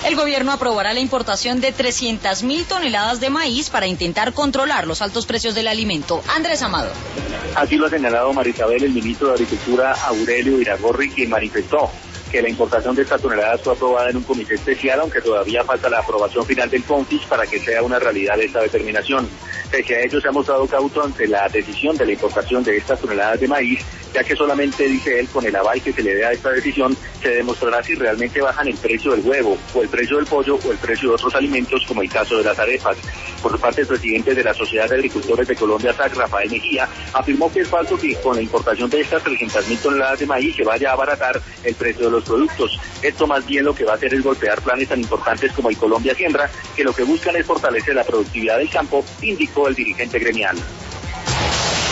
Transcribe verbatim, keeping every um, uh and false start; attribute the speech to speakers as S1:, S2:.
S1: El gobierno aprobará la importación de trescientas mil toneladas de maíz para intentar controlar los altos precios del alimento. Andrés Amado.
S2: Así lo ha señalado Marisabel, el ministro de Agricultura, Aurelio Iragorri, quien manifestó que la importación de estas toneladas fue aprobada en un comité especial, aunque todavía falta la aprobación final del CONFIS para que sea una realidad esta determinación. Pese a ello, se ha mostrado cauto ante la decisión de la importación de estas toneladas de maíz, ya que solamente, dice él, con el aval que se le dé a esta decisión, se demostrará si realmente bajan el precio del huevo, o el precio del pollo, o el precio de otros alimentos, como el caso de las arepas. Por su parte, el presidente de la Sociedad de Agricultores de Colombia, S A C, Rafael Mejía, afirmó que es falso que con la importación de estas trescientas mil toneladas de maíz se vaya a abaratar el precio de los productos. Esto más bien lo que va a hacer es golpear planes tan importantes como el Colombia Siembra, que lo que buscan es fortalecer la productividad del campo, indicó el dirigente gremial.